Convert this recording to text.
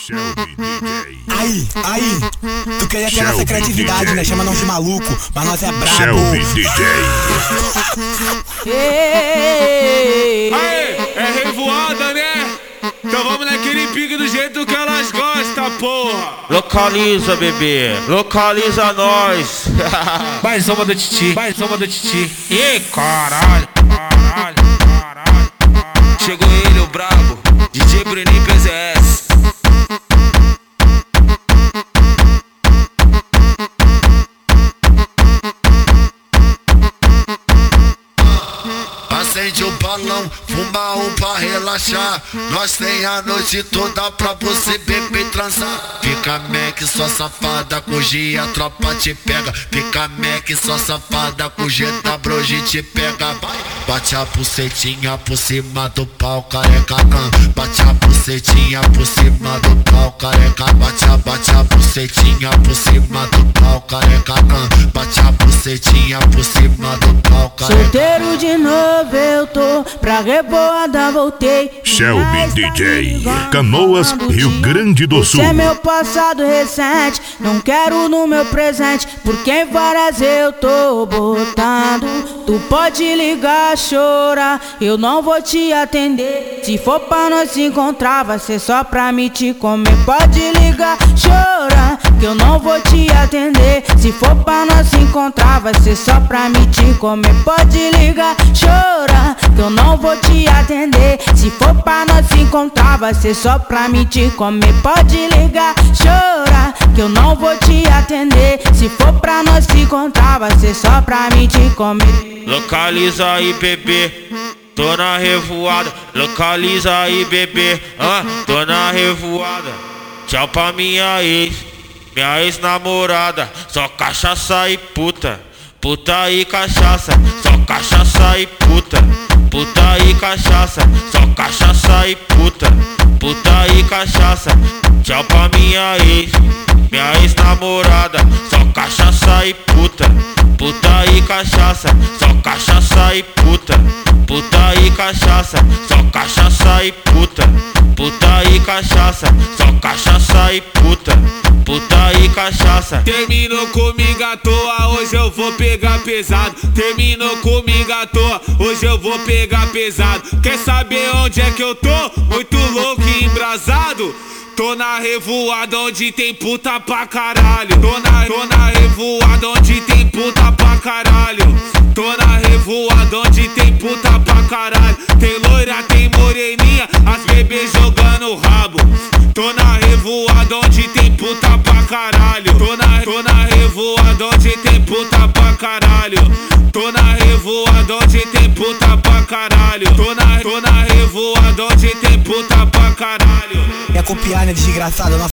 Aí, tu queria ter nossa criatividade, né? Chama nós de maluco, mas nós é brabo. Shelby DJ. Aê, é revoada, né? Então vamos naquele pique do jeito que elas gostam, porra. Localiza, bebê, localiza nós. Mais uma do Titi, mais uma do Titi. Ih, caralho. Chegou ele, o brabo, DJ Bruninho PZS. Acende o balão, fuma um pra relaxar. Nós tem a noite toda pra você beber e transar. Fica Mac, sua safada, com G a tropa te pega. Fica Mac, sua safada, com G da Broge te pega. Bate a bucetinha por cima do pau, careca. Bate a bucetinha por cima do pau, careca. Bate a bucetinha por cima do pau, careca. Bate a bucetinha por cima do pau, careca. Solteiro de novo eu tô, pra revoada voltei. Shelby DJ, Canoas, Rio Grande do Sul. Esse é meu passado recente, não quero no meu presente, porque em várias eu tô botando. Tu pode ligar, chorar, eu não vou te atender. Se for pra nós se encontrar, vai ser só pra me te comer. Pode ligar, chorar, que eu não vou te atender. Se for pra nós se encontrar, vai ser só pra me te comer. Pode ligar, chorar, que eu não vou te atender. Se for pra nós se encontrar, vai ser só pra me te comer. Pode ligar, chorar, que eu não vou te atender. Se for pra nós se encontrar, vai ser só pra me te comer. Localiza aí, bebê, tô na revoada. Localiza aí, bebê, tô na revoada. Tchau pra minha ex-namorada. Só cachaça e puta, puta e cachaça. Só cachaça e puta, puta e cachaça. Só cachaça e puta, puta e cachaça. Tchau pra minha ex-namorada. Só cachaça e puta, puta e cachaça. Só cachaça e puta, puta e cachaça. Só cachaça e puta, puta e cachaça. Só cachaça e puta, puta e cachaça. Terminou comigo à toa, hoje eu vou pegar pesado. Terminou comigo à toa, hoje eu vou pegar pesado. Quer saber onde é que eu tô? Muito louco e embrasado. Tô na revoada onde tem puta pra caralho. Tô na revoada onde tem puta pra caralho. Tô na revoada onde tem puta pra caralho. Tem loira, tem moreninha, as bebês jogando rabo. Tô na revoada onde tem puta pra caralho. Tô na revoada onde tem puta pra caralho. Tô na revoada onde tem puta pra caralho. Tô na revoada onde tem puta pra caralho. É copiar, né, desgraçado?